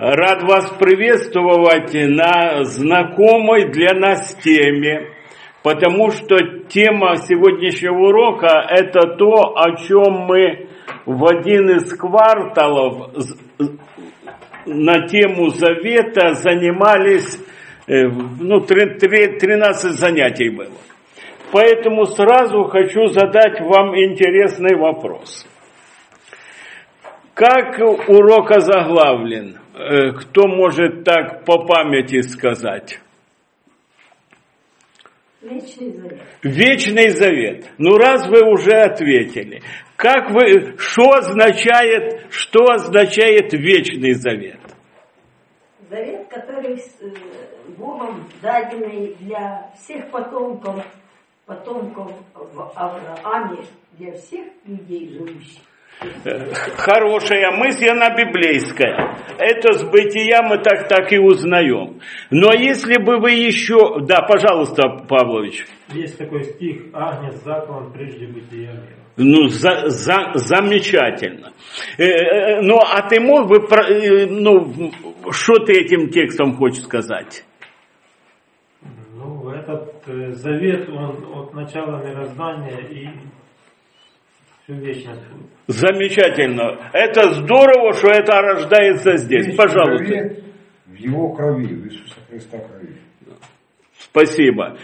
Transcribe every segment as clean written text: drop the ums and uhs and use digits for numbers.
Рад вас приветствовать на знакомой для нас теме, потому что тема сегодняшнего урока – это то, о чем мы в один из кварталов на тему Завета занимались, 13 занятий было. Поэтому сразу хочу задать вам интересный вопрос. Как урок озаглавлен? Кто может так по памяти сказать? Вечный завет. Вечный завет. Ну, раз вы уже ответили. Что означает вечный завет? Завет, который Богом даденный для всех потомков в Аврааме, для всех людей живущих. Хорошая мысль, она библейская. Это с Бытия мы так и узнаем. Но если бы вы еще... Да, пожалуйста, Павлович. Есть такой стих: «Агнец заклан прежде бытия мира». Ну, замечательно. А ты мог бы... что ты этим текстом хочешь сказать? Этот завет, он от начала мироздания и всю вечность будет. Замечательно. Это здорово, что это рождается здесь. Вечный Пожалуйста. завет в его крови, в Иисуса Христа крови. Спасибо.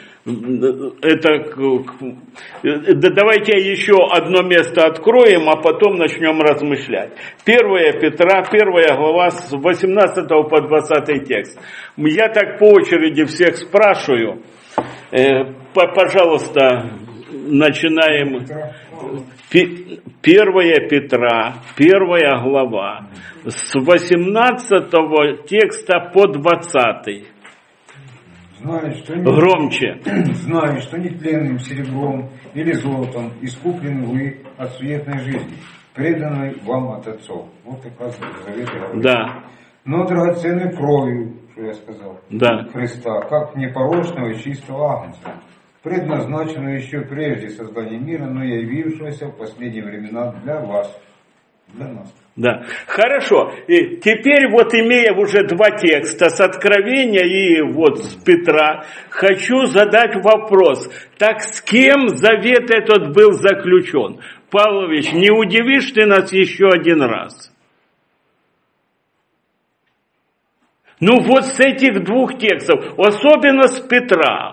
Давайте еще одно место откроем, а потом начнем размышлять. 1 Петра, 1 глава, с 18 по 20 текст. Я так по очереди всех спрашиваю. Пожалуйста, начинаем. 1 Петра, 1 глава, с 18 текста по 20. Громче. Знаю, что не тленным серебром или золотом искуплены вы от суетной жизни, преданной вам от отцов. Вот как раз завет говорит. Да. Но драгоценной кровью, что я сказал, да. Христа, как непорочного и чистого агнца, предназначенного еще прежде создания мира, но явившегося в последние времена для вас, для нас. Да, хорошо. И теперь имея уже два текста с Откровения и с Петра, хочу задать вопрос. Так с кем завет этот был заключен? Павлович, не удивишь ты нас еще один раз? С этих двух текстов, особенно с Петра.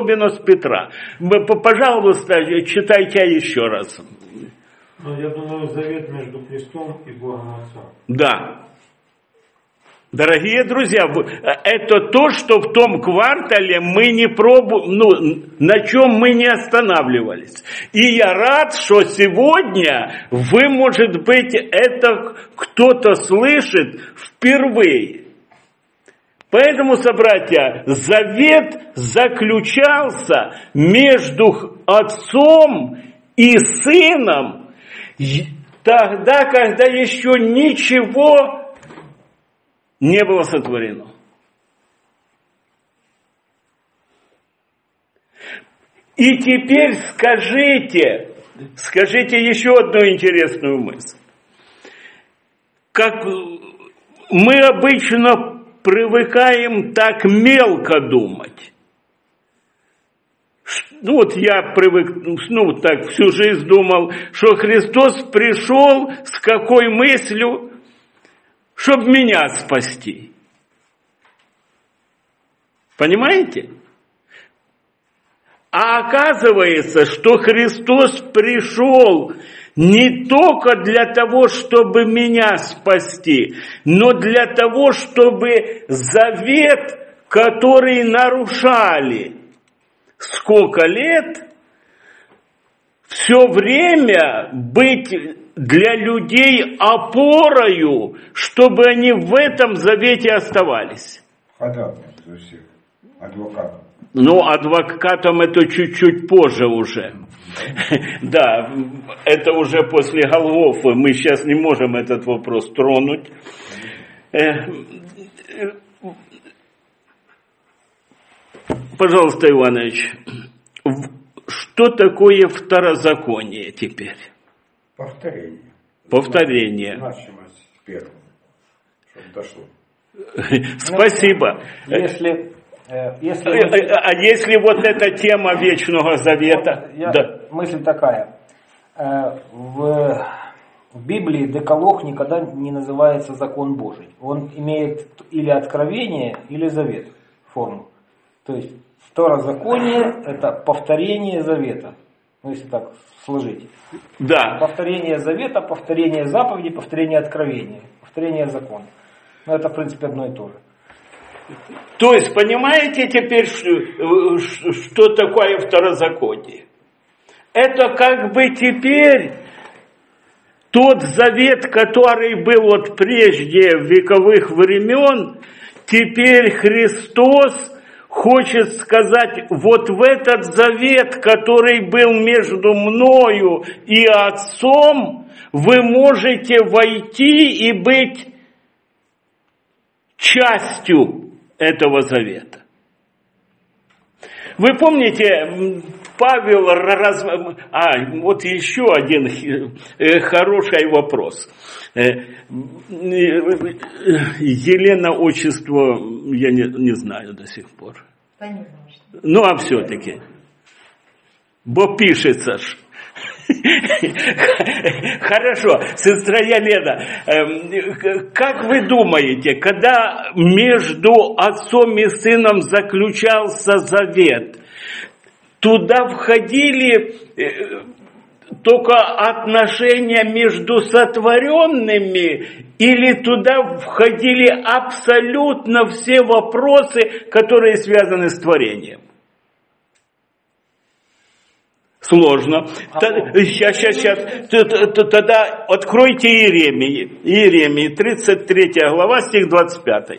Пожалуйста, читайте еще раз. Я думаю, завет между Христом и Богом Отцом. Да. Дорогие друзья, это то, что в том квартале мы не на чем мы не останавливались. И я рад, что сегодня вы, может быть, это кто-то слышит впервые. Поэтому, собратья, завет заключался между отцом и сыном тогда, когда еще ничего не было сотворено. И теперь скажите еще одну интересную мысль. Как мы обычно привыкаем так мелко думать. Я привык, так всю жизнь думал, что Христос пришел с какой мыслью, чтобы меня спасти. Понимаете? А оказывается, что Христос пришел не только для того, чтобы меня спасти, но для того, чтобы завет, который нарушали сколько лет, все время быть для людей опорою, чтобы они в этом завете оставались. Адвокатом. Адвокатом это чуть-чуть позже уже. Да, это уже после Голгофы. Мы сейчас не можем этот вопрос тронуть. Пожалуйста, Иванович, что такое второзаконие теперь? Повторение. Значимость первого, чтобы дошло. Спасибо. Если А если вот эта тема Вечного Завета? Да. Мысль такая. В Библии Декалог никогда не называется закон Божий. Он имеет или откровение, или завет форму. То есть второзаконие – это повторение завета. Ну, если так сложить. Да. Повторение завета, повторение заповеди, повторение откровения, повторение закона. Но это, в принципе, одно и то же. То есть, понимаете теперь, что такое второзаконие? Это как бы теперь тот завет, который был вот прежде вековых времен, теперь Христос хочет сказать, вот в этот завет, который был между мною и Отцом, вы можете войти и быть частью этого завета. Вы помните, Павел вот еще один хороший вопрос. Елена отчество я не знаю до сих пор. Ну, а все-таки. Бо пишется ж. Хорошо, сестра Елена, как вы думаете, когда между отцом и сыном заключался завет, туда входили только отношения между сотворенными, или туда входили абсолютно все вопросы, которые связаны с творением? Сложно. Сейчас. Тогда откройте Иеремии, 33 глава, стих 25.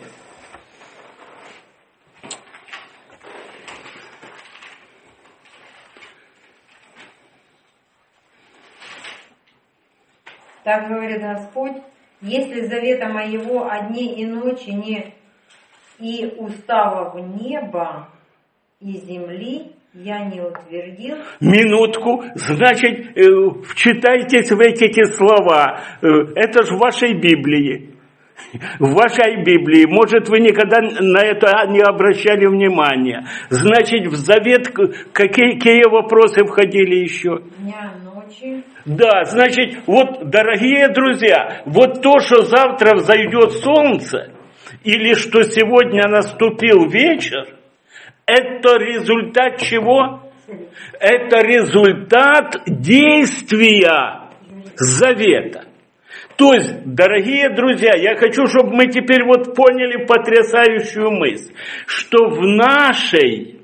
Так говорит Господь, если завета моего о дне и ночи не и уставов неба и земли я не утвердил. Минутку, значит, вчитайтесь в эти слова. Это же в вашей Библии. В вашей Библии. Может, вы никогда на это не обращали внимания. Значит, в завет какие вопросы входили еще? Дня, ночи. Да, значит, вот, дорогие друзья, вот то, что завтра взойдет солнце, или что сегодня наступил вечер, это результат чего? Это результат действия завета. То есть, дорогие друзья, я хочу, чтобы мы теперь вот поняли потрясающую мысль, что в нашей,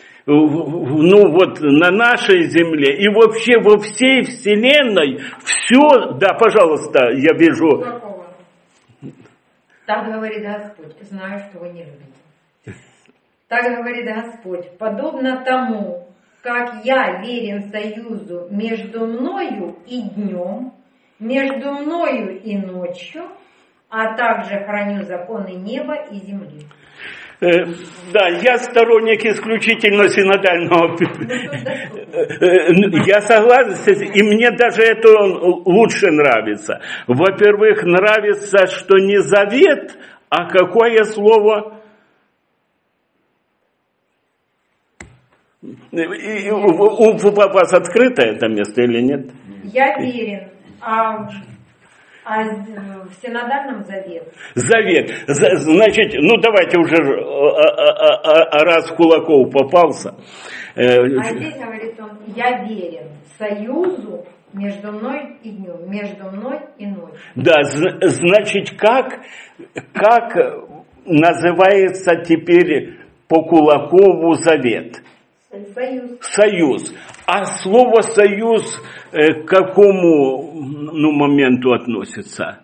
на нашей земле и вообще во всей вселенной все, да, пожалуйста, я вижу. Так говорит Господь, знаю, что вы не любите. Так говорит Господь, подобно тому, как я верен союзу между мною и днем, между мною и ночью, а также храню законы неба и земли. Да, я сторонник исключительно синодального. Я согласен, и мне даже это лучше нравится. Во-первых, нравится, что не завет, а какое слово? У вас открыто это место или нет? Я верен, в синодальном завет. Завет. Значит, давайте уже раз Кулаков попался. Здесь говорит он, я верен союзу между мной и днем, между мной и ночью. Да, значит, как называется теперь по Кулакову завет? Союз. А слово союз к какому моменту относится?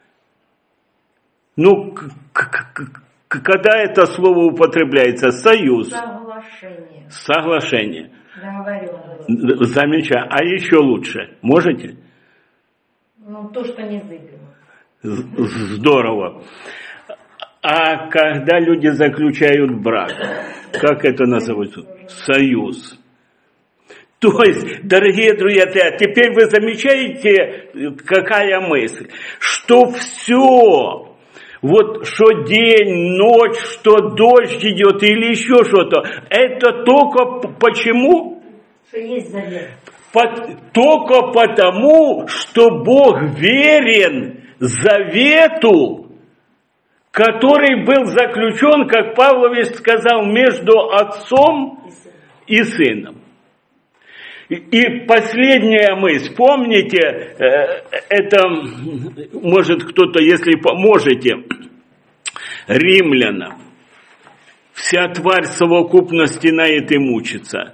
Когда это слово употребляется? Союз. Соглашение. Замечательно. А еще лучше. Можете? То, что незыблемо. Здорово. А когда люди заключают брак, как это называется? Союз. То есть, дорогие друзья, теперь вы замечаете, какая мысль, что все вот что день, ночь, что дождь идет или еще что-то. Это только почему? Что есть завет. Только потому, что Бог верен завету, который был заключен, как Павлович сказал, между отцом и сыном. И последняя мысль, помните, это, может кто-то, если поможете, римлянам, вся тварь совокупности знает и мучится.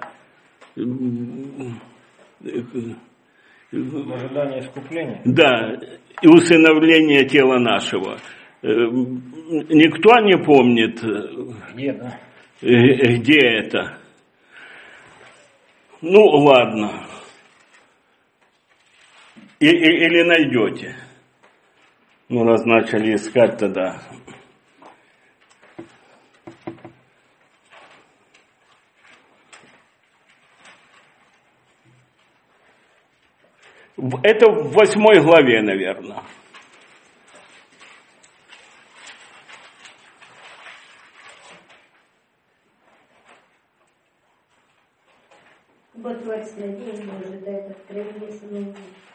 Ожидание искупления. Да, и усыновление тела нашего. Никто не помнит, Где, да? Где это. Ну, ладно. Или найдете. Ну, раз начали искать, тогда. Это в 8 главе, наверное. Вот тварь надежды ожидает откровения самого.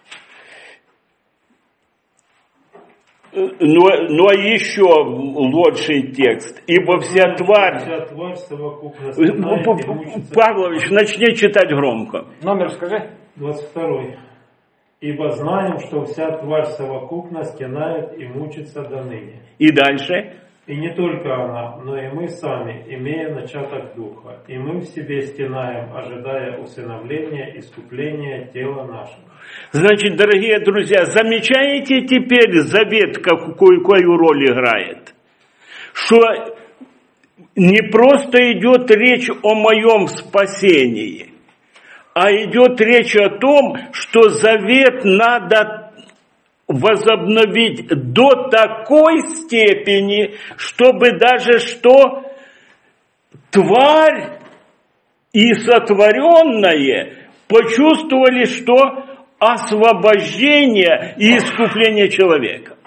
Но еще лучший текст. Ибо вся тварь... совокупно. Павлович, начни читать громко. Номер скажи. 22. Ибо знаем, что вся тварь совокупно стенает и мучится до ныне. И дальше. И не только она, но и мы сами, имея начаток духа, и мы в себе стенаем, ожидая усыновления, искупления тела нашего. Значит, дорогие друзья, замечаете теперь завет, какую роль играет? Что не просто идет речь о моем спасении, а идет речь о том, что завет надо возобновить до такой степени, чтобы даже что тварь и сотворенное почувствовали, что освобождение и искупление человека.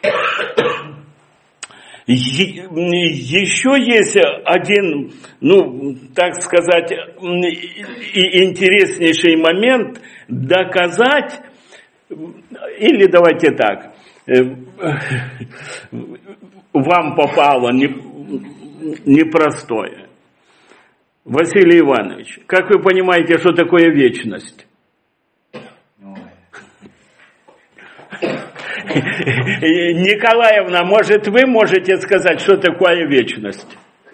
Еще есть один, так сказать, интереснейший момент доказать. Или давайте так, вам попало непростое. Василий Иванович, как вы понимаете, что такое вечность? Николаевна, может, вы можете сказать, что такое вечность?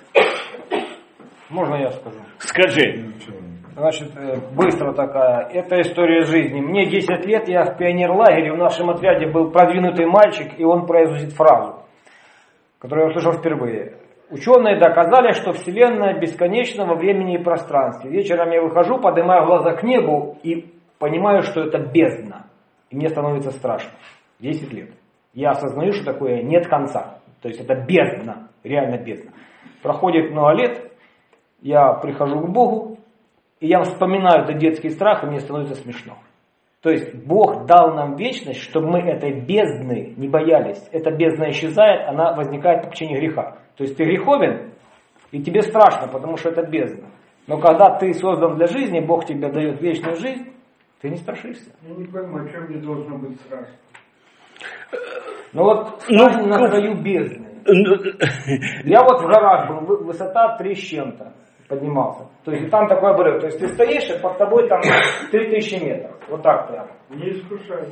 Можно я скажу? Скажи. Значит, быстро такая. Это история жизни. Мне 10 лет, я в пионерлагере, в нашем отряде был продвинутый мальчик, и он произносит фразу, которую я услышал впервые. Ученые доказали, что Вселенная бесконечна во времени и пространстве. Вечером я выхожу, поднимаю глаза к небу и понимаю, что это бездна. И мне становится страшно. 10 лет. Я осознаю, что такое нет конца. То есть это бездна, реально бездна. Проходит много лет, я прихожу к Богу, и я вспоминаю этот детский страх, и мне становится смешно. То есть Бог дал нам вечность, чтобы мы этой бездны не боялись. Эта бездна исчезает, она возникает по причине греха. То есть ты греховен, и тебе страшно, потому что это бездна. Но когда ты создан для жизни, Бог тебе дает вечную жизнь, ты не страшишься. Я не пойму, о чем мне должно быть страшно. Ну вот, стань на краю бездны. Я вот в горах был, высота 3 с чем-то. Поднимался. То есть там такой обрыв. То есть ты стоишь, и под тобой там 3000 метров. Вот так прямо. Не искушайся.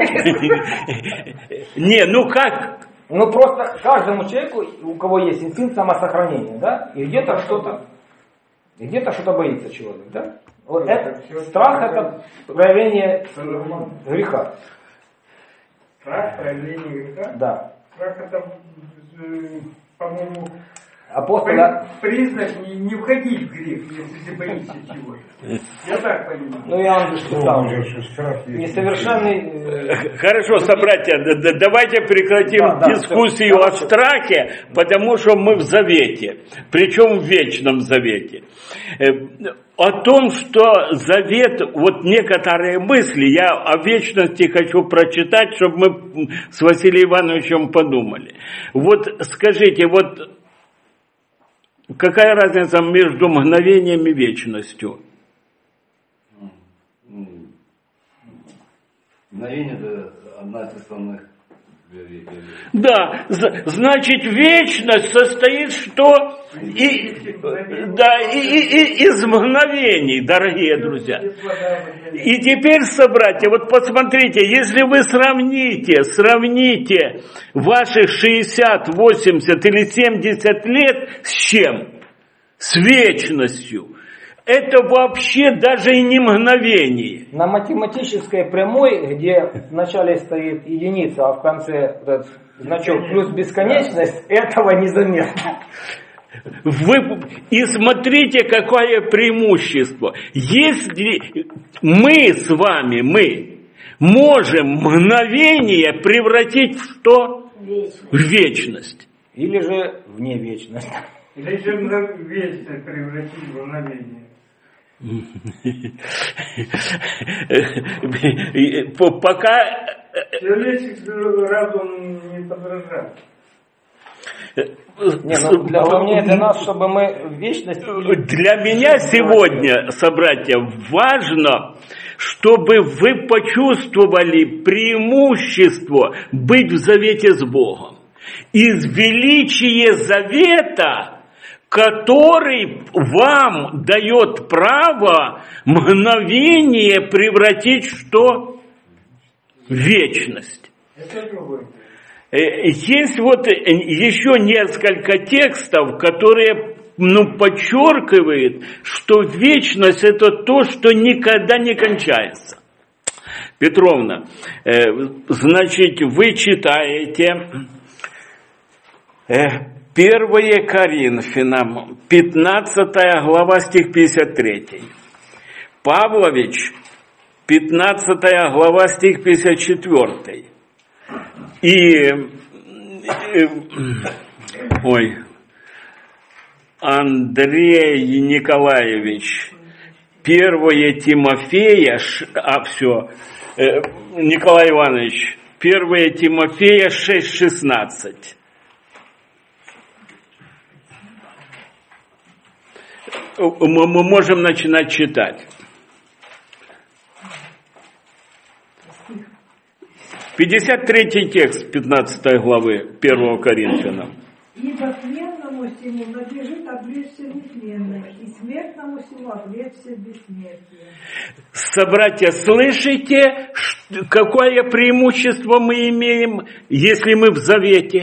Не, как? Ну просто каждому человеку, у кого есть инстинкт самосохранения, да, и где-то что-то боится человек, да. Вот это, страх это проявление греха. Страх проявление греха? Да. Страх это, по-моему, Апостол... Признак не входить в грех, если ты боишься чего-то. Я так понимаю. Ну, я вам сказал, страх есть. несовершенный... Хорошо, собратья, давайте прекратим дискуссию о страхе, потому что мы в завете, причем в вечном завете. О том, что завет, вот некоторые мысли, я о вечности хочу прочитать, чтобы мы с Василием Ивановичем подумали. Вот скажите, вот какая разница между мгновением и вечностью? Мгновение – это одна из основных. Да, значит, вечность состоит что? Из мгновений, дорогие друзья. И теперь, собратья, вот посмотрите, если вы сравните ваши 60, 80 или 70 лет с чем? С вечностью. Это вообще даже и не мгновение. На математической прямой, где в начале стоит единица, а в конце этот значок плюс бесконечность, этого незаметно. И смотрите, какое преимущество. Если мы с вами, можем мгновение превратить в что? В вечность. Или же в невечность. Или же вечность превратить в мгновение. Пока Человеческий разум не подражает. Главное для нас, чтобы мы в вечности... Для меня сегодня, собратья, важно, чтобы вы почувствовали преимущество быть в завете с Богом. Из величия завета, который вам дает право мгновение превратить в что? В вечность. Это другое. Есть вот еще несколько текстов, которые подчеркивают, что вечность это то, что никогда не кончается. Петровна, значит, вы читаете 1 Коринфянам, 15 глава, стих 53. Павлович, 15 глава, стих 54. Андрей Николаевич, 1 Тимофея, Николай Иванович, 1 Тимофея 6:16. Мы можем начинать читать. 53 текст 15 главы 1 Коринфянам. Ибо тленному сему надлежит облечься нетленное, и смертному сему облечься бессмертие. Собратья, слышите, какое преимущество мы имеем, если мы в завете?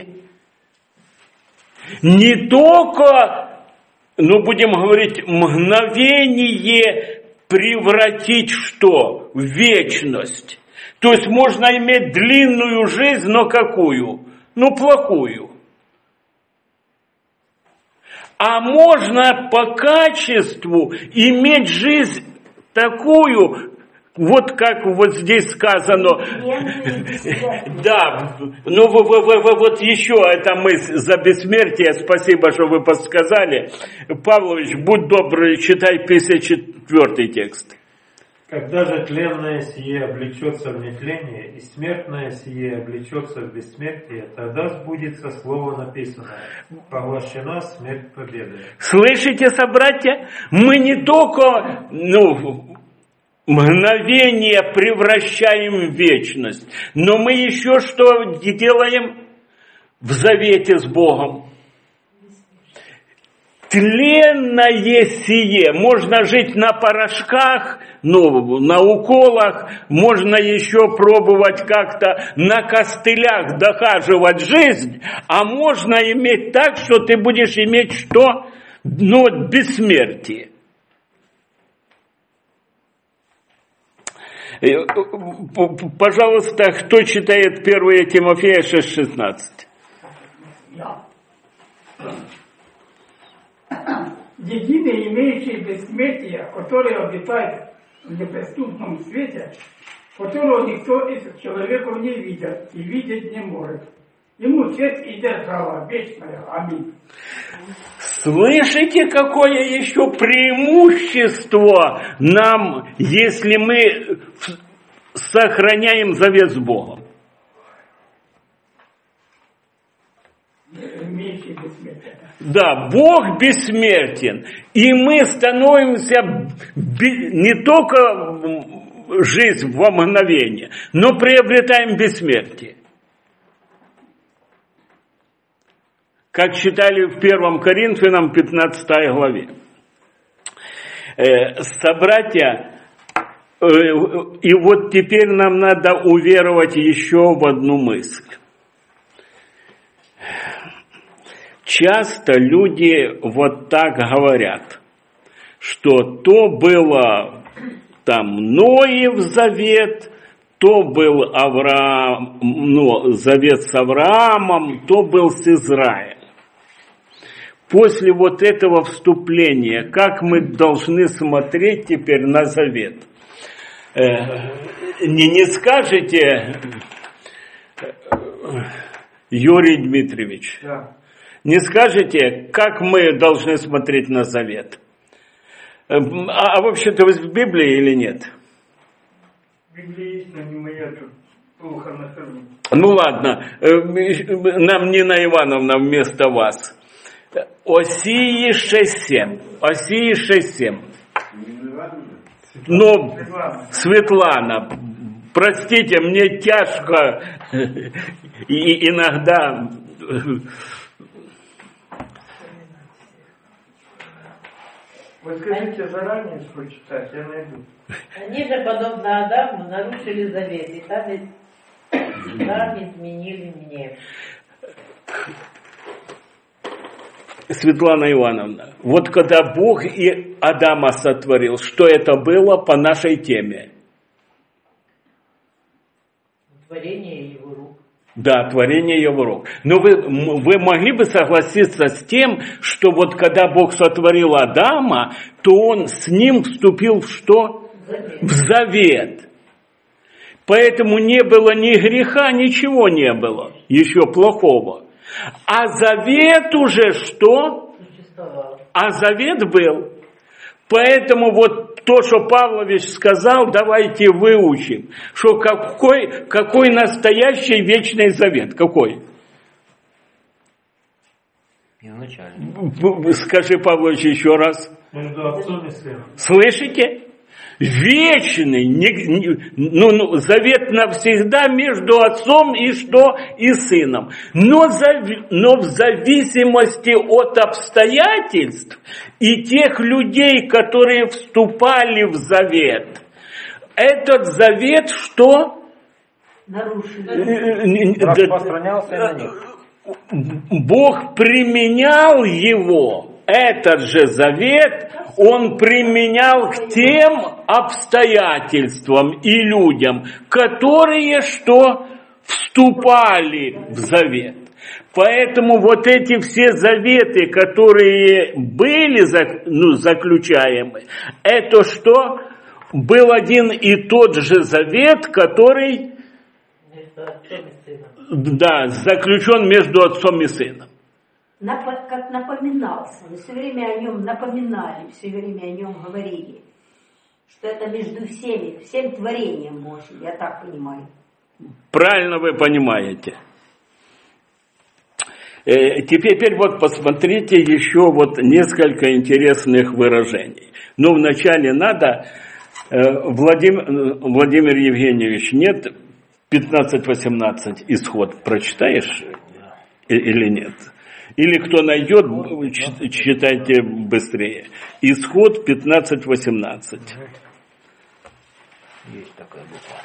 Не только, будем говорить, мгновение превратить в что? В вечность. То есть можно иметь длинную жизнь, но какую? Плохую. А можно по качеству иметь жизнь такую, вот как вот здесь сказано. Да, вот еще эта мысль за бессмертие, спасибо, что вы подсказали. Павлович, будь добр, читай 54 текст. Когда же тленное сие облечется в нетление, и смертное сие облечется в бессмертие, тогда сбудется слово написанное: поглощена смерть победы. Слышите, собратья? Мы не только мгновение превращаем в вечность, но мы еще что делаем в завете с Богом? Тленное сие. Можно жить на порошках, на уколах, можно еще пробовать как-то на костылях дохаживать жизнь, а можно иметь так, что ты будешь иметь что? Бессмертие. Пожалуйста, кто читает 1 Тимофея 6:16? единый, имеющий бессмертие, который обитает в неприступном свете, которого никто из человеков не видит и видеть не может. Ему честь и держава вечная. Аминь. Слышите, какое еще преимущество нам, если мы сохраняем завет с Богом? Имеющий бессмертие. Да, Бог бессмертен. И мы становимся не только жизнь во мгновение, но приобретаем бессмертие. Как читали в 1 Коринфянам 15 главе. Собратья, и вот теперь нам надо уверовать еще в одну мысль. Часто люди вот так говорят, что то было там Ноев завет, то был Авраам, завет с Авраамом, то был с Израилем. После вот этого вступления, как мы должны смотреть теперь на завет? Не скажете, Юрий Дмитриевич, Да. не скажете, как мы должны смотреть на завет? А вообще-то вы в Библии или нет? Библия есть, но не моя, тут плохо нахожу. Ну ладно, нам Нина Ивановна вместо вас. Осии 6.7. Осии 6.7. Но Светлана, простите, мне тяжко и иногда... Вы скажите заранее, что читать, я найду. Они же, подобно Адаму, нарушили завет, и там изменили мне. Светлана Ивановна, вот когда Бог и Адама сотворил, что это было по нашей теме? Творение его рук. Да, творение его рук. Но вы могли бы согласиться с тем, что вот когда Бог сотворил Адама, то он с ним вступил в что? В завет. Поэтому не было ни греха, ничего не было, еще плохого. А завет уже что? Существовал. А завет был. Поэтому вот то, что Павлович сказал, давайте выучим, что какой настоящий вечный завет, какой? Изначально. Скажи, Павлович, еще раз. Между отцом и сыном. Слышите? Вечный, завет навсегда между отцом и что? И сыном. Но в зависимости от обстоятельств и тех людей, которые вступали в завет, этот завет что? Нарушили. Распространялся на них. Бог применял его, этот же завет, он применял к тем обстоятельствам и людям, которые что? Вступали в завет. Поэтому вот эти все заветы, которые были заключаемы, это что? Был один и тот же завет, который заключен между отцом и сыном. Как напоминался. Мы все время о нем напоминали, все время о нем говорили. Что это между всем творением Божьим, я так понимаю. Правильно вы понимаете. Теперь вот посмотрите еще вот несколько интересных выражений. Но вначале надо, Владимир Евгеньевич, нет, 15-18 исход прочитаешь или нет? Или кто найдет, читайте быстрее. Исход 15-18. Есть такая буква.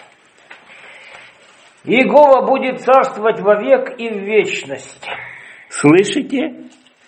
Иегова будет царствовать вовек и в вечность. Слышите?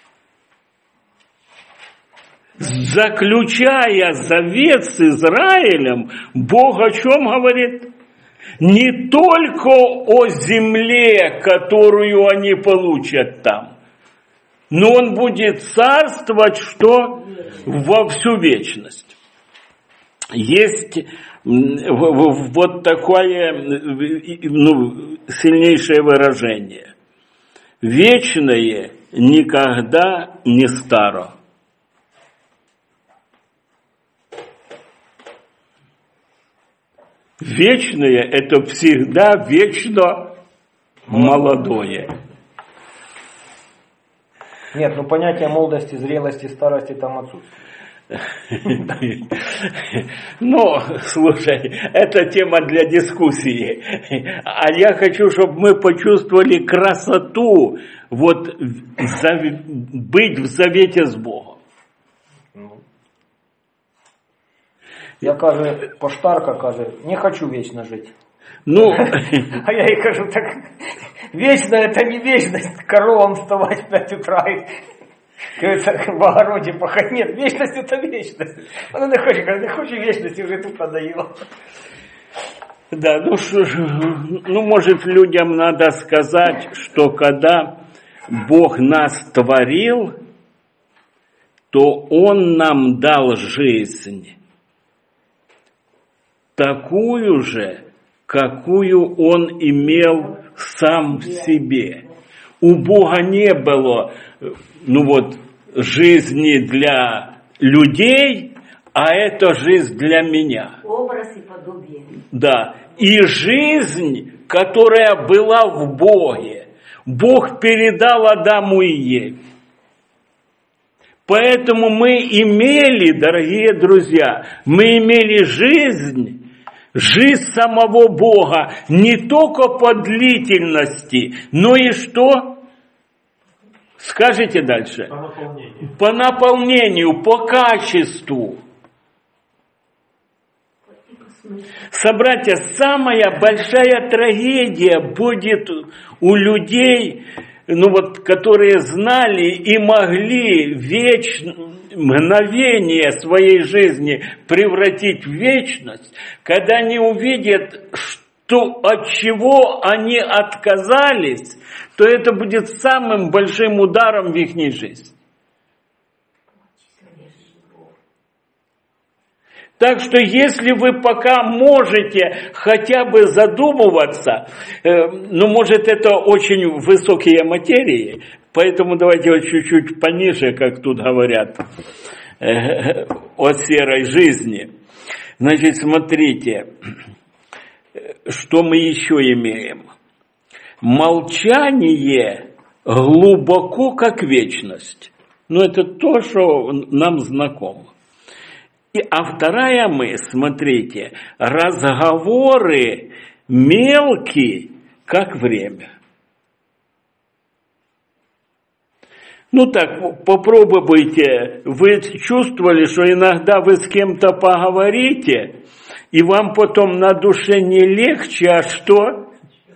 Заключая завет с Израилем, Бог о чем говорит? Не только о земле, которую они получат там, Но он будет царствовать что? Во всю вечность. Есть вот такое сильнейшее выражение. Вечное никогда не старо. Вечное – это всегда вечно молодое. Нет, ну понятие молодости, зрелости, старости там отсутствует. Ну, слушай, это тема для дискуссии. А я хочу, чтобы мы почувствовали красоту вот быть в завете с Богом. Я кажу, поштарка каже, не хочу вечно жить. Ну, а я ей кажу, так вечно это не вечность, коровам вставать в 5 утра и в огороде пахать. Нет, вечность это вечность. Она не хочет, не хочет вечности, уже тут надоело. Да, ну, может, людям надо сказать, что когда Бог нас творил, то Он нам дал жизнь такую же, какую Он имел сам в себе. У Бога не было, жизни для людей, а это жизнь для меня. Образ и подобие. Да. И жизнь, которая была в Боге, Бог передал Адаму и Еве. Поэтому мы имели, дорогие друзья, мы имели жизнь самого Бога не только по длительности, но и что? Скажите дальше. По наполнению. По наполнению, по качеству. Собратья, самая большая трагедия будет у людей, которые знали и могли мгновение своей жизни превратить в вечность, когда они увидят, что от чего они отказались, то это будет самым большим ударом в их жизни. Так что если вы пока можете хотя бы задумываться, может это очень высокие материи, поэтому давайте вот чуть-чуть пониже, как тут говорят, о серой жизни. Значит, смотрите, что мы еще имеем. Молчание глубоко, как вечность. Это то, что нам знакомо. А вторая мысль, смотрите, разговоры мелкие, как время. Так, попробуйте, вы чувствовали, что иногда вы с кем-то поговорите, и вам потом на душе не легче, а что?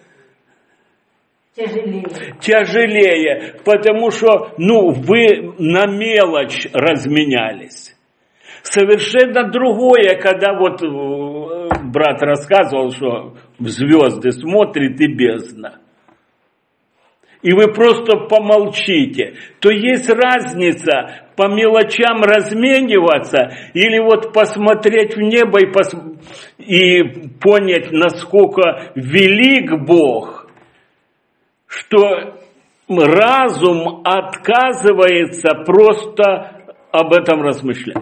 Тяжелее, потому что, вы на мелочь разменялись. Совершенно другое, когда брат рассказывал, что в звезды смотрит и бездна. И вы просто помолчите. То есть разница по мелочам размениваться или посмотреть в небо и понять, насколько велик Бог, что разум отказывается просто об этом размышлять.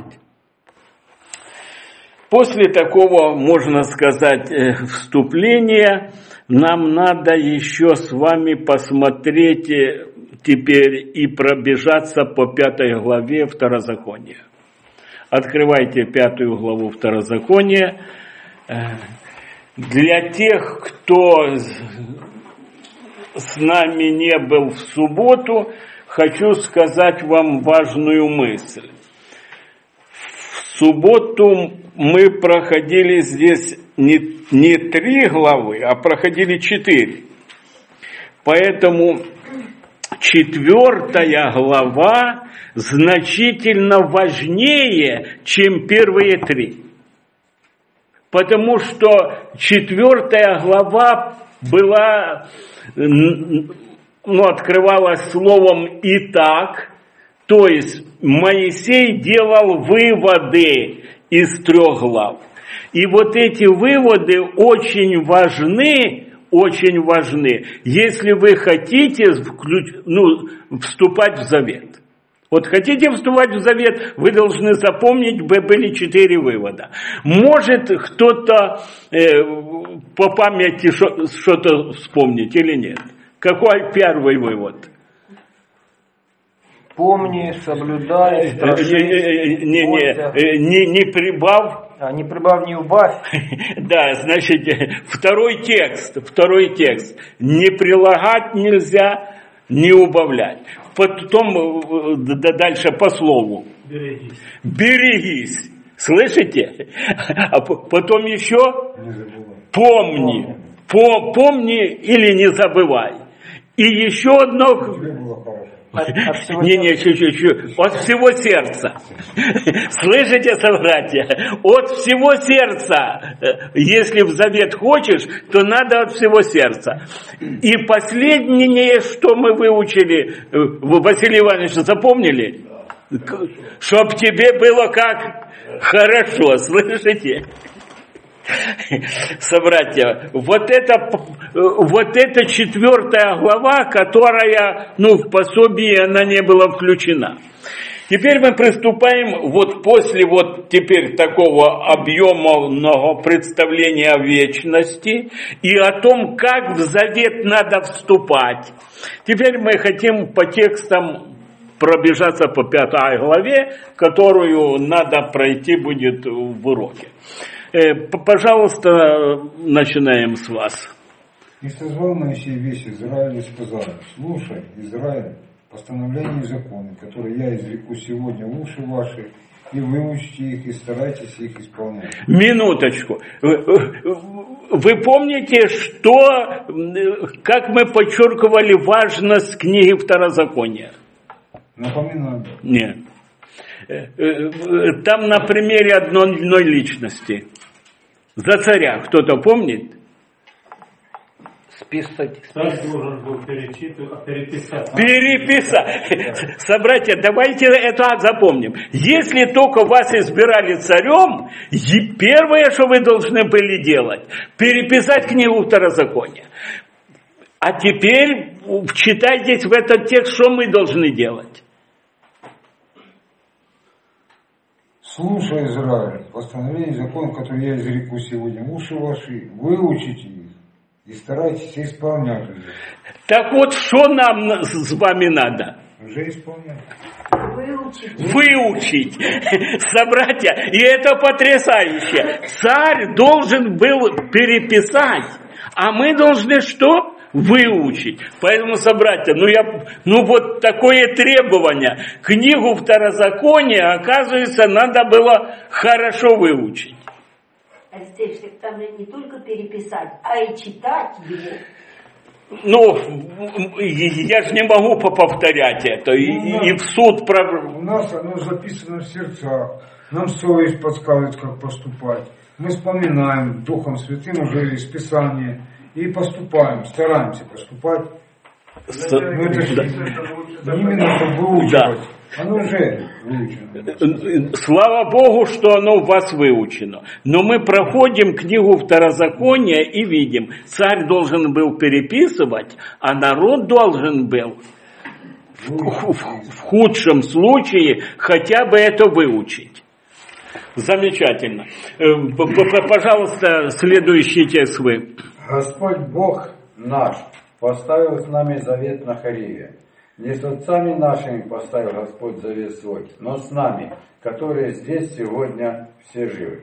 После такого, можно сказать, вступления, нам надо еще с вами посмотреть теперь и пробежаться по 5 главе Второзакония. Открывайте 5 главу Второзакония. Для тех, кто с нами не был в субботу, хочу сказать вам важную мысль. В субботу мы проходили здесь не 3 главы, а проходили 4. Поэтому 4 глава значительно важнее, чем первые 3. Потому что 4 глава была открывалось словом «итак», то есть Моисей делал выводы из 3 глав. И вот эти выводы очень важны, если вы хотите вступать в завет. Вот хотите вступать в завет, вы должны запомнить, были 4 вывода. Может кто-то по памяти что-то вспомнить или нет? Какой первый вывод? Помни, соблюдай, не прибавь. Не прибавь, не убавь. Да, значит, второй текст. Не прилагать нельзя, не убавлять. Потом дальше по слову. Берегись. Слышите? А потом еще помни. Помни или не забывай. И еще одно... чуть-чуть. От всего сердца. Слышите, собратья? От всего сердца. Если в завет хочешь, то надо от всего сердца. И последнее, что мы выучили, Василий Иванович, запомнили? Чтоб тебе было как хорошо, слышите? Собратья, вот это 4 глава, которая, в пособии она не была включена. Теперь мы приступаем после теперь такого объемного представления о вечности и о том, как в завет надо вступать. Теперь мы хотим по текстам пробежаться по 5 главе, которую надо пройти будет в уроке. Пожалуйста, начинаем с вас. И созвал Моисей весь Израиль и сказал: слушай, Израиль, постановления и законы, которые я изреку сегодня в уши ваши, и выучите их, и старайтесь их исполнять. Минуточку. Вы помните, как мы подчеркивали важность книги Второзакония? Напоминаю. Нет. Там на примере одной личности. За царя кто-то помнит? Царь должен был переписать. Собратья, давайте это запомним. Если только вас избирали царем, первое, что вы должны были делать, переписать книгу Второзакония. А теперь вчитайтесь в этот текст, что мы должны делать. Слушай, Израиль, постановление и закон, который я изреку сегодня в уши ваши, выучите их и старайтесь исполнять их. Так вот, что нам с вами надо? Уже исполнять. Выучить. Собратья, и это потрясающе. Царь должен был переписать, а мы должны что? Выучить. Поэтому, собратья, вот такое требование. Книгу Второзакония, оказывается, надо было хорошо выучить. Алексей, там же не только переписать, а и читать его. Я же не могу повторять это. И в суд... У нас оно записано в сердцах. Нам совесть подсказывает, как поступать. Мы вспоминаем Духом Святым уже из Писания. И поступаем, стараемся поступать. Именно чтобы выучивать. Да. Оно уже выучено. Слава Богу, что оно у вас выучено. Но мы проходим книгу Второзакония и видим, царь должен был переписывать, а народ должен был в худшем случае хотя бы это выучить. Замечательно. Пожалуйста, следующий текст вы. Господь Бог наш поставил с нами завет на Хориве. Не с отцами нашими поставил Господь завет свой, но с нами, которые здесь сегодня все живы.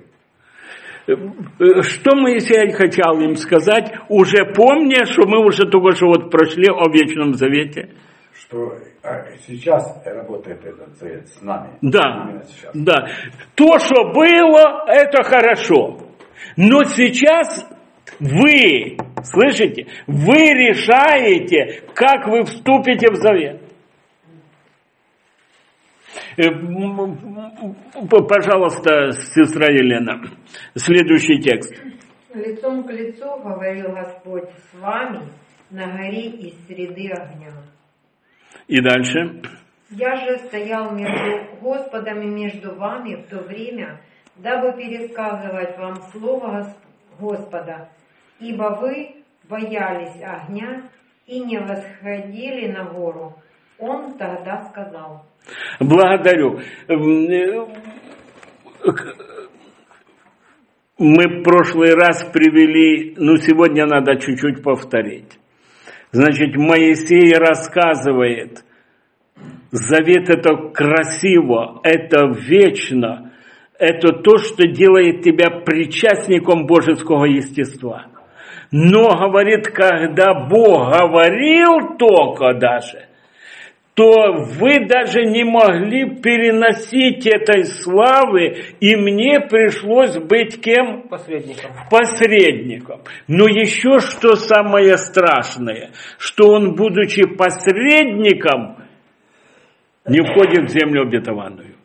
Что Моисей хотел им сказать, уже помня, что мы уже только что прошли о Вечном Завете? Что сейчас работает этот завет с нами. Да, да. То, что было, это хорошо. Но сейчас вы, слышите, вы решаете, как вы вступите в завет. Пожалуйста, сестра Елена, следующий текст. Лицом к лицу говорил Господь с вами, на горе из среды огня. И дальше. Я же стоял между Господом и между вами в то время, дабы пересказывать вам слово Господа, ибо вы боялись огня и не восходили на гору. Он тогда сказал. Благодарю. Мы в прошлый раз привели, сегодня надо чуть-чуть повторить. Значит, Моисей рассказывает, завет это красиво, это вечно, это то, что делает тебя причастником божеского естества. Но, говорит, когда Бог говорил только даже, то вы даже не могли переносить этой славы, и мне пришлось быть кем? Посредником. Но еще что самое страшное, что он, будучи посредником, не входит в землю обетованную.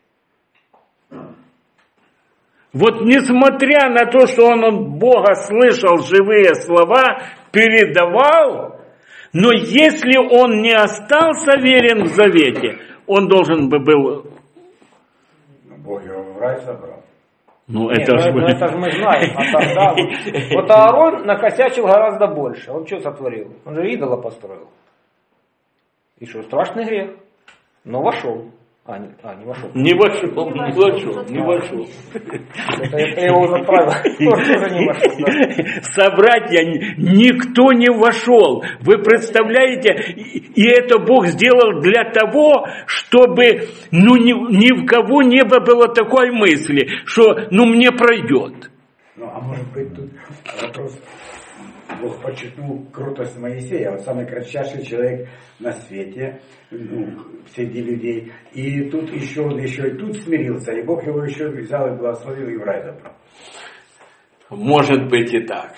Вот несмотря на то, что он от Бога слышал живые слова, передавал, но если он не остался верен в завете, он должен бы был... Бог его в рай забрал. Это же мы знаем. А тогда вот Аарон накосячил гораздо больше. Он что сотворил? Он же идола построил. И что, страшный грех. Но вошел. Не вошел. Не вошел. Это его уже правило. Тоже не вошел. Собратья, никто не вошел. Вы представляете, и это Бог сделал для того, чтобы ни в кого не было такой мысли, что мне пройдет. А может быть тут вопрос. Бог подчеркнул крутость Моисея, он самый кратчайший человек на свете, среди людей. И тут он еще и тут смирился, и Бог его еще взял и благословил, и в рай забрал. Может быть и так.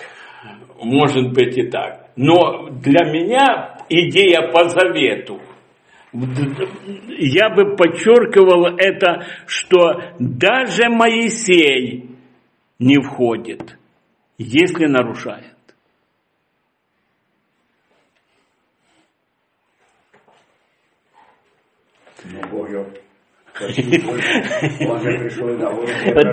Но для меня идея по завету. Я бы подчеркивал это, что даже Моисей не входит, если нарушает. Бог его он же пришел на гору.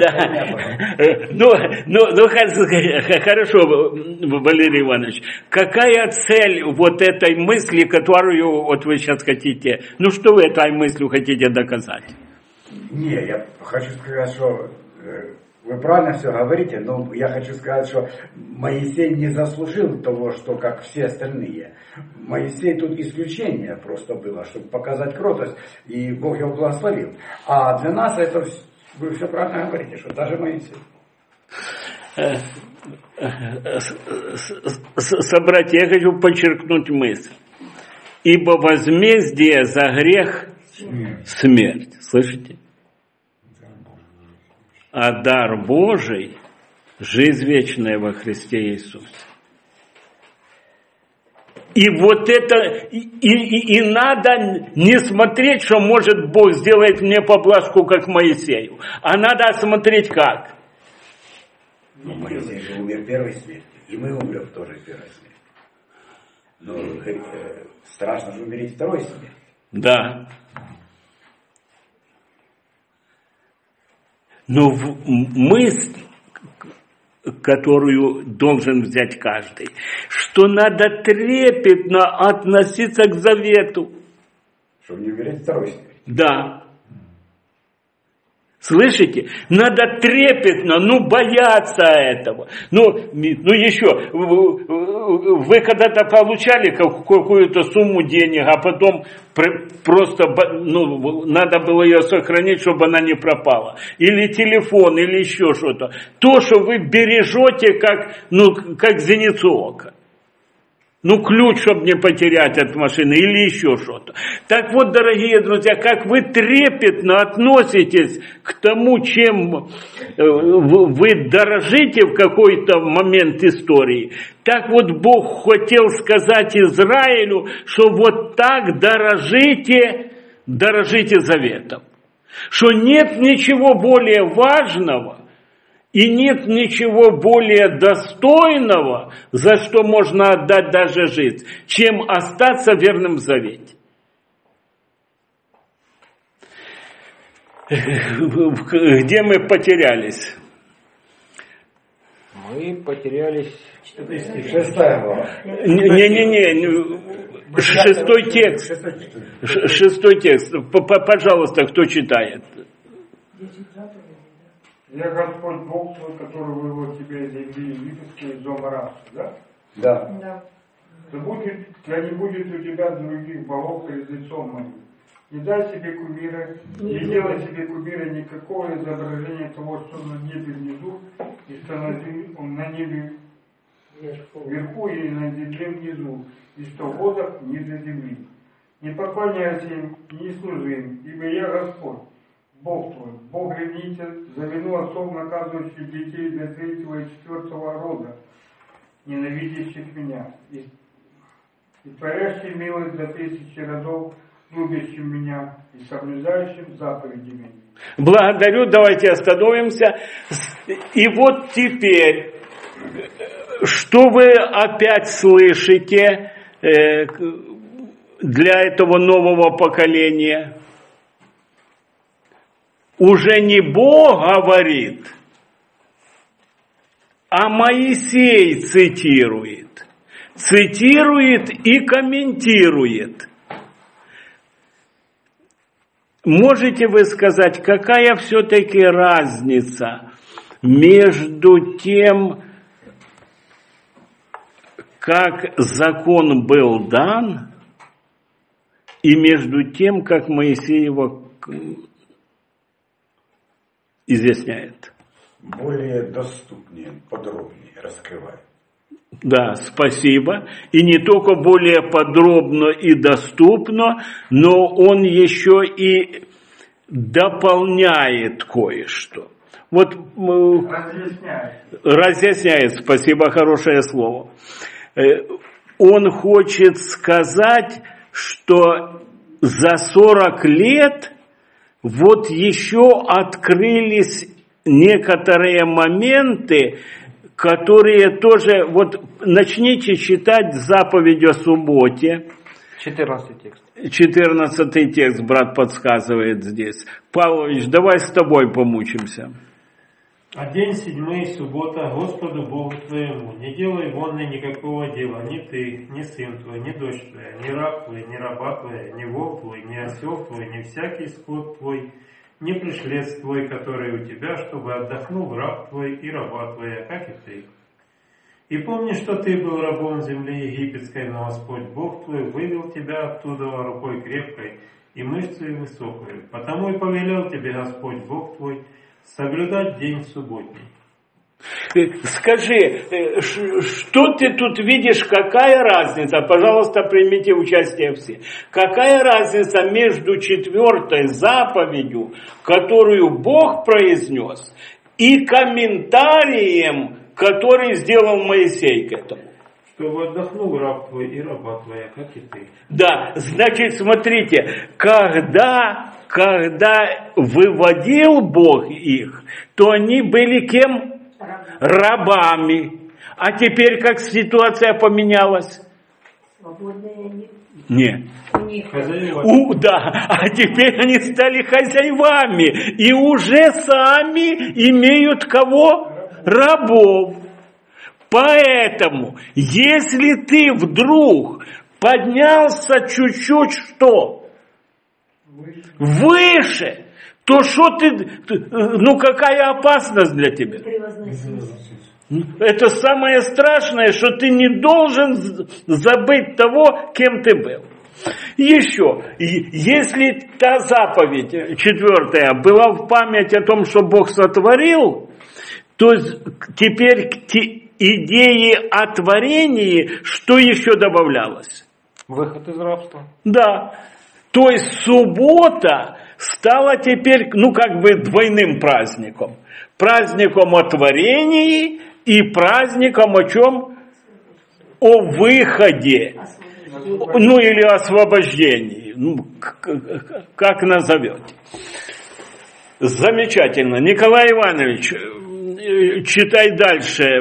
Хорошо, Валерий Иванович. Какая цель вот этой мысли, которую вот вы сейчас хотите? Что вы этой мыслью хотите доказать? Не, я хочу сказать, что вы правильно все говорите, но я хочу сказать, что Моисей не заслужил того, что как все остальные. Моисей тут исключение просто было, чтобы показать кротость, и Бог его благословил. А для нас это, вы все правильно говорите, что даже Моисей. Собратья, я хочу подчеркнуть мысль. Ибо возмездие за грех смерть. Слышите? А дар Божий – жизнь вечная во Христе Иисусе. И вот это, и надо не смотреть, что может Бог сделает мне поблажку, как Моисею, а надо смотреть как. Моисей же умер первой смертью, и мы умрем тоже первой смертью. Но страшно же умереть второй смертью. Да. Но мысль, которую должен взять каждый, что надо трепетно относиться к завету. Чтобы не умереть второй смертью. Да. Слышите? Надо трепетно, бояться этого. Еще, вы когда-то получали какую-то сумму денег, а потом просто, надо было ее сохранить, чтобы она не пропала. Или телефон, или еще что-то. То, что вы бережете, как зеницу ока. Ключ, чтобы не потерять от машины, или еще что-то. Так вот, дорогие друзья, как вы трепетно относитесь к тому, чем вы дорожите в какой-то момент истории, так вот Бог хотел сказать Израилю, что вот так дорожите заветом. Что нет ничего более важного И нет ничего более достойного, за что можно отдать даже жизнь, чем остаться верным в завете. Где мы потерялись? Мы потерялись... 6 глава. Не-не-не, 6 текст. 6 текст. Пожалуйста, кто читает? Я Господь Бог твой, который вывел тебя из земли египетской, из дома рабства, да? Да. Да не будет у тебя других богов перед лицом моим. Не дай себе кумира, не делай себе кумира никакого изображения того, что на небе внизу, и что на небе вверху и на земле внизу, и что в водах ниже земли. Не поклоняйся им, не служи им, ибо я Господь, Бог твой, Бог-ревнитель, за вину отцов наказывающий детей для 3-го и 4-го рода, ненавидящих меня, и творящий милость за 1000 родов, любящим меня и соблюдающим заповеди меня. Благодарю, давайте остановимся. И вот теперь, что вы опять слышите для этого нового поколения? Уже не Бог говорит, а Моисей цитирует. Цитирует и комментирует. Можете вы сказать, какая все-таки разница между тем, как закон был дан, и между тем, как Моисей его изъясняет? Более доступнее, подробнее раскрывает. Да, спасибо. И не только более подробно и доступно, но он еще и дополняет кое-что. Вот разъясняет, спасибо, хорошее слово. Он хочет сказать, что за 40 лет вот еще открылись некоторые моменты, которые тоже, вот начните читать заповедь о субботе. 14 текст. 14 текст, брат подсказывает здесь. Павлович, давай с тобой помучимся. А день 7 суббота Господу Богу твоему. Не делай вонной никакого дела, ни ты, ни сын твой, ни дочь твоя, ни раб твой, ни раба твоя, ни волк твой, ни осел твой, ни всякий скот твой, ни пришлец твой, который у тебя, чтобы отдохнул раб твой и раба твоя, как и ты. И помни, что ты был рабом земли египетской, но Господь Бог твой вывел тебя оттуда рукой крепкой и мышцей высокой. Потому и повелел тебе Господь Бог твой соблюдать день субботний. Скажи, что ты тут видишь, какая разница, пожалуйста, примите участие все, какая разница между 4 заповедью, которую Бог произнес, и комментарием, который сделал Моисей к этому? Чтобы отдохнул раб твой и раба твоя, как и ты. Да, значит, смотрите, когда выводил Бог их, то они были кем? Рабами. А теперь как ситуация поменялась? Свободные они. Нет. Да, а теперь они стали хозяевами и уже сами имеют кого? Рабов. Поэтому, если ты вдруг поднялся чуть-чуть что? Выше. То что ты, ну какая опасность для тебя? Это самое страшное, что ты не должен забыть того, кем ты был. Еще, если та заповедь 4 была в память о том, что Бог сотворил, то теперь к идее о творении что еще добавлялось? Выход из рабства. Да. То есть суббота стала теперь, ну как бы двойным праздником. Праздником о творении и праздником о чем? О выходе. Ну или освобождении. Ну, как назовете. Замечательно. Николай Иванович, читай дальше.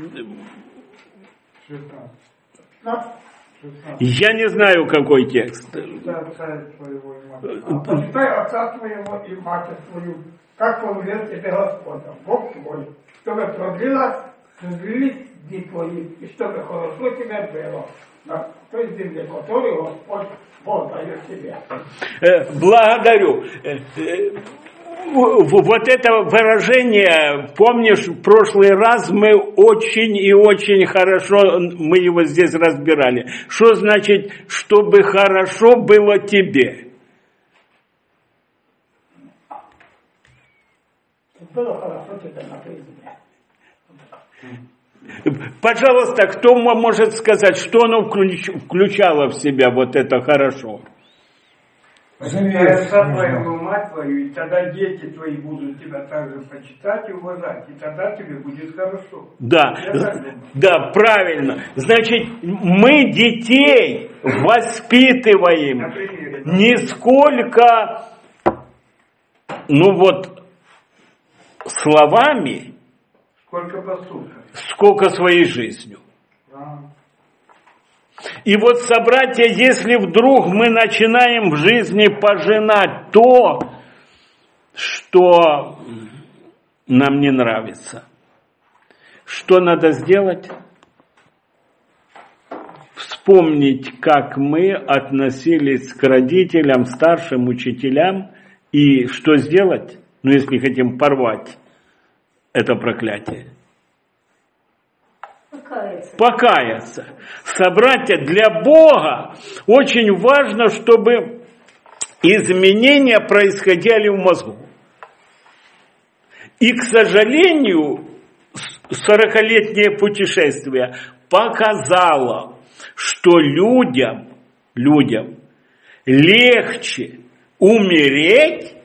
16. Я не знаю, какой текст. Почитай отца твоего и мать. Почитай отца твоего и мать твою, как повелел тебе Господь, Бог твой, чтобы продлились дни твои, и чтобы хорошо тебе было на той земле, которую Господь Бог дает тебе. Благодарю. Вот это выражение, помнишь, в прошлый раз мы очень и очень хорошо, мы его здесь разбирали. Что значит, чтобы хорошо было тебе? Было хорошо тебе на той земле. Пожалуйста, кто может сказать, что оно включало в себя вот это хорошо? Отца твоего, мать твою, и тогда дети твои будут тебя также почитать и уважать, и тогда тебе будет хорошо. Да, да, правильно. Значит, мы детей воспитываем не сколько, словами, сколько своей жизнью. И вот, собратья, если вдруг мы начинаем в жизни пожинать то, что нам не нравится, что надо сделать? Вспомнить, как мы относились к родителям, старшим учителям, и что сделать, если хотим порвать это проклятие. Покаяться. Собратья, для Бога очень важно, чтобы изменения происходили в мозгу. И, к сожалению, 40-летнее путешествие показало, что людям легче умереть,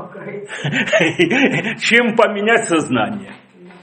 чем поменять сознание.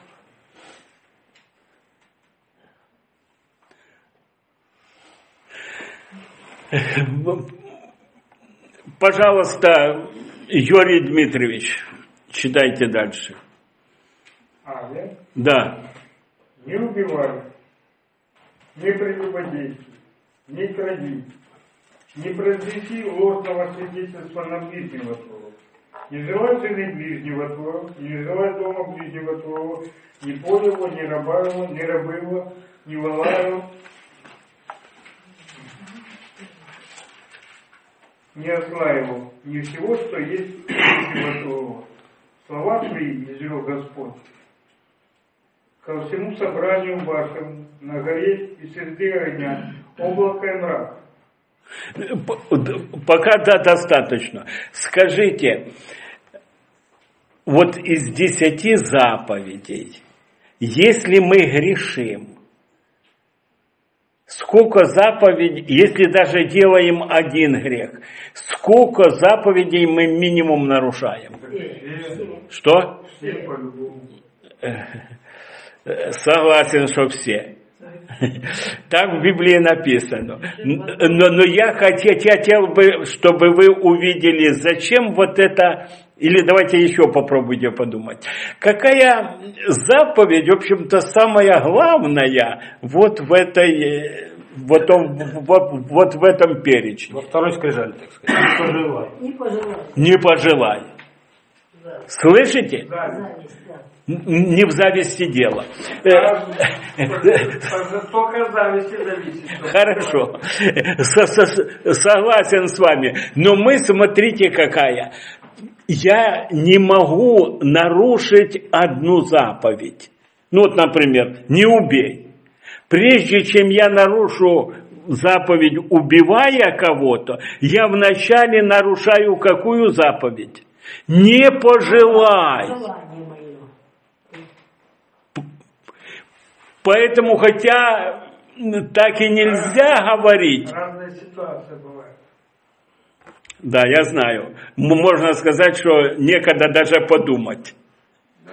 Пожалуйста, Юрий Дмитриевич, читайте дальше. Да? Да. Не убивай, не прелюбодействуй, не кради, не произнеси ложного свидетельства на ближнего твоего, не желай жены ближнего твоего, не желай дома ближнего твоего, ни поля его, ни раба его, ни рабы его, ни вола его, не осла его, ни всего, что есть ближнего твоего. Слова твои изрек Господь ко всему собранию вашему на горе и среди огня, облако и мрак. Пока достаточно. Скажите, вот из 10 заповедей, если мы грешим, сколько заповедей, если даже делаем один грех, сколько заповедей мы минимум нарушаем? Что? Согласен, что все. Так в Библии написано. Но я хотел бы, чтобы вы увидели, зачем вот это, или давайте еще попробуйте подумать. Какая заповедь, в общем-то, самая главная вот в этой, вот в этом перечне? Во второй скрижали, так сказать. Не пожелай. Не пожелай. Не пожелай. Слышите? Не в зависти дело. Только зависти зависит. Хорошо. Согласен с вами. Но мы, смотрите, какая. Я не могу нарушить одну заповедь. Например, не убей. Прежде чем я нарушу заповедь, убивая кого-то, я вначале нарушаю какую заповедь? Не пожелай. Поэтому, хотя так и нельзя говорить. Разные ситуации бывают. Да, я знаю. Можно сказать, что некогда даже подумать. Да.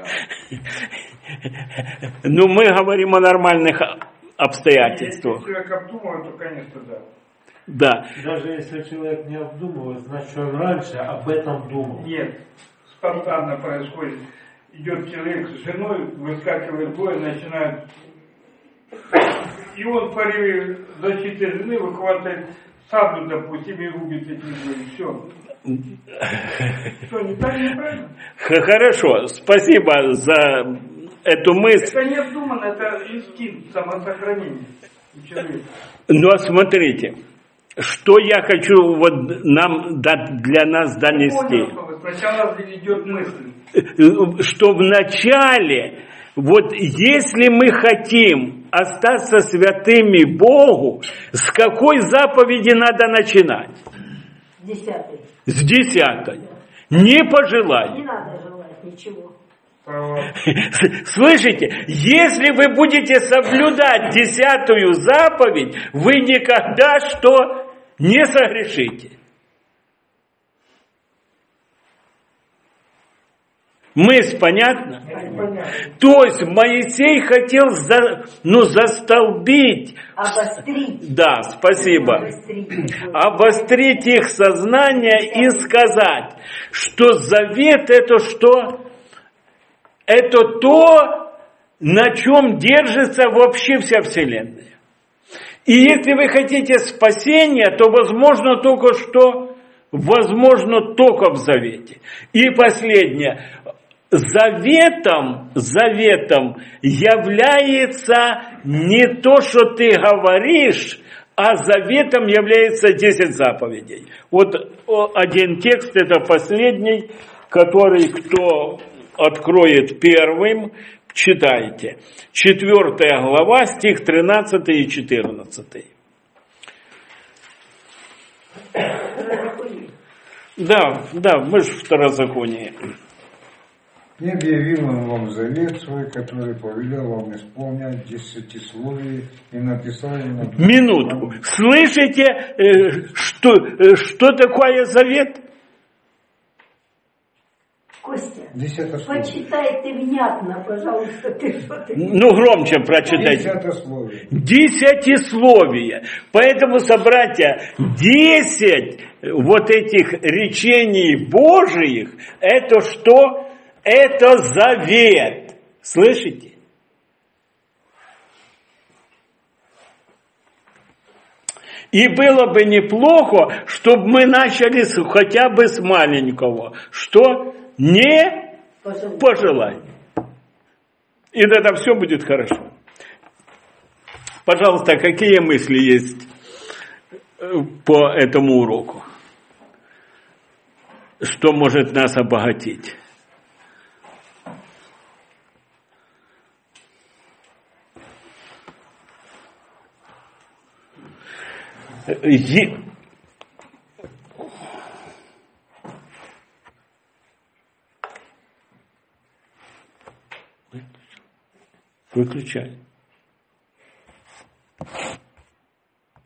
Но мы говорим о нормальных обстоятельствах. Если человек обдумывает, то, конечно, да. Да. Даже если человек не обдумывает, значит, он раньше об этом думал. Нет, спонтанно происходит. идет человек с женой, выскакивает двое, начинают... И он в порыве защиты жены выхватывает саблю, допустим, и рубит этих двоих. Все. Что, не так, неправильно? Хорошо, спасибо за эту мысль. Это не обдуманно, это инстинкт самосохранения человека. Но смотрите, что я хочу вот для нас донести. Сначала идет мысль. Что вначале, вот если мы хотим остаться святыми Богу, с какой заповеди надо начинать? 10. С 10. Не пожелай. Не надо желать ничего. Слышите, если вы будете соблюдать 10-ю заповедь, вы никогда что не согрешите. Мысль понятна? То есть Моисей хотел застолбить. Обострить. Да, спасибо. Обострить их сознание и сказать, что завет это что? Это то, на чем держится вообще вся Вселенная. И если вы хотите спасения, то возможно только что? Возможно только в завете. И последнее. Заветом является не то, что ты говоришь, а заветом является 10 заповедей. Вот один текст, это последний, который кто откроет первым, читайте. 4 глава, стих 13 и 14. Да, мы же второзаконие. Не объявил он вам завет свой, который повелел вам исполнять 10 и написал ему... Минутку. Слышите, что такое завет? Костя, 10 почитай ты внятно, пожалуйста, ты что-то... Громче прочитайте. 10-словие. Поэтому, собратья, 10 вот этих речений Божиих, это что? Это завет. Слышите? И было бы неплохо, чтобы мы начали хотя бы с маленького. Что? Не пожелай. И тогда все будет хорошо. Пожалуйста, какие мысли есть по этому уроку? Что может нас обогатить? Выключай.